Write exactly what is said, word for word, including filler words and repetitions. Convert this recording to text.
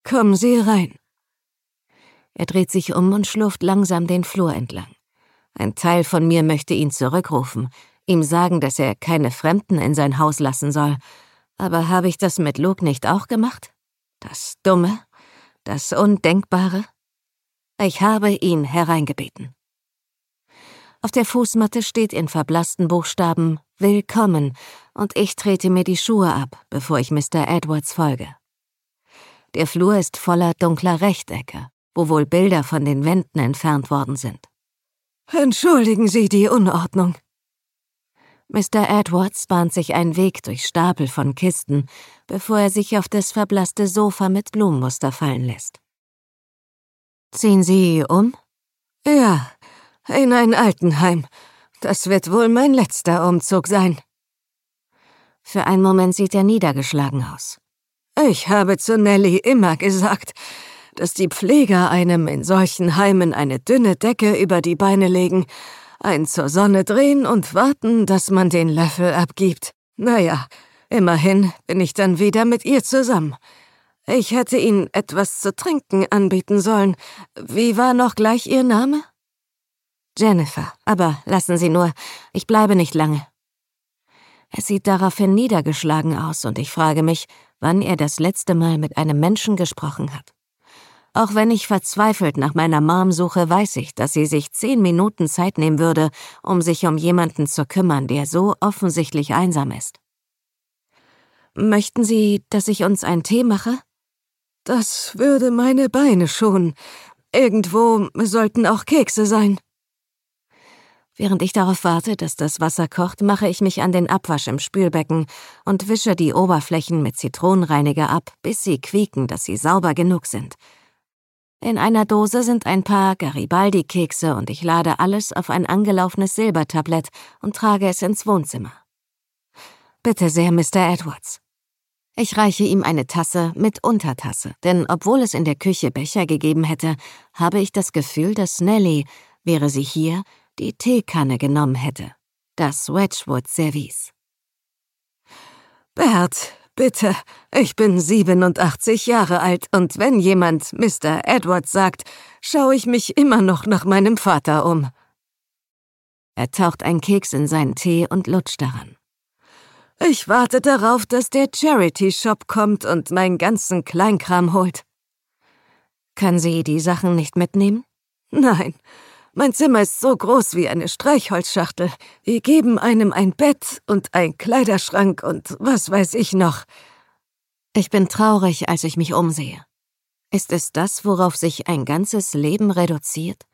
Kommen Sie rein. Er dreht sich um und schlurft langsam den Flur entlang. Ein Teil von mir möchte ihn zurückrufen, ihm sagen, dass er keine Fremden in sein Haus lassen soll. Aber habe ich das mit Luke nicht auch gemacht? Das Dumme, das Undenkbare? Ich habe ihn hereingebeten. Auf der Fußmatte steht in verblassten Buchstaben »Willkommen« und ich trete mir die Schuhe ab, bevor ich Mister Edwards folge. Der Flur ist voller dunkler Rechtecke, wo wohl Bilder von den Wänden entfernt worden sind. »Entschuldigen Sie die Unordnung.« Mister Edwards bahnt sich einen Weg durch Stapel von Kisten, bevor er sich auf das verblasste Sofa mit Blumenmuster fallen lässt. »Ziehen Sie um?« »Ja, in ein Altenheim. Das wird wohl mein letzter Umzug sein.« Für einen Moment sieht er niedergeschlagen aus. »Ich habe zu Nellie immer gesagt, dass die Pfleger einem in solchen Heimen eine dünne Decke über die Beine legen, einen zur Sonne drehen und warten, dass man den Löffel abgibt. Naja, immerhin bin ich dann wieder mit ihr zusammen. Ich hätte Ihnen etwas zu trinken anbieten sollen. Wie war noch gleich Ihr Name?« »Jennifer, aber lassen Sie nur, ich bleibe nicht lange.« Er sieht daraufhin niedergeschlagen aus und ich frage mich, wann er das letzte Mal mit einem Menschen gesprochen hat. Auch wenn ich verzweifelt nach meiner Mom suche, weiß ich, dass sie sich zehn Minuten Zeit nehmen würde, um sich um jemanden zu kümmern, der so offensichtlich einsam ist. »Möchten Sie, dass ich uns einen Tee mache?« »Das würde meine Beine schonen. Irgendwo sollten auch Kekse sein.« Während ich darauf warte, dass das Wasser kocht, mache ich mich an den Abwasch im Spülbecken und wische die Oberflächen mit Zitronenreiniger ab, bis sie quieken, dass sie sauber genug sind. In einer Dose sind ein paar Garibaldi-Kekse und ich lade alles auf ein angelaufenes Silbertablett und trage es ins Wohnzimmer. »Bitte sehr, Mister Edwards.« Ich reiche ihm eine Tasse mit Untertasse, denn obwohl es in der Küche Becher gegeben hätte, habe ich das Gefühl, dass Nellie, wäre sie hier, die Teekanne genommen hätte, das Wedgwood-Service. »Bert, bitte, ich bin siebenundachtzig Jahre alt und wenn jemand Mister Edwards sagt, schaue ich mich immer noch nach meinem Vater um.« Er taucht einen Keks in seinen Tee und lutscht daran. »Ich warte darauf, dass der Charity-Shop kommt und meinen ganzen Kleinkram holt.« »Kann sie die Sachen nicht mitnehmen?« »Nein. Mein Zimmer ist so groß wie eine Streichholzschachtel. Die geben einem ein Bett und ein Kleiderschrank und was weiß ich noch.« Ich bin traurig, als ich mich umsehe. Ist es das, worauf sich ein ganzes Leben reduziert?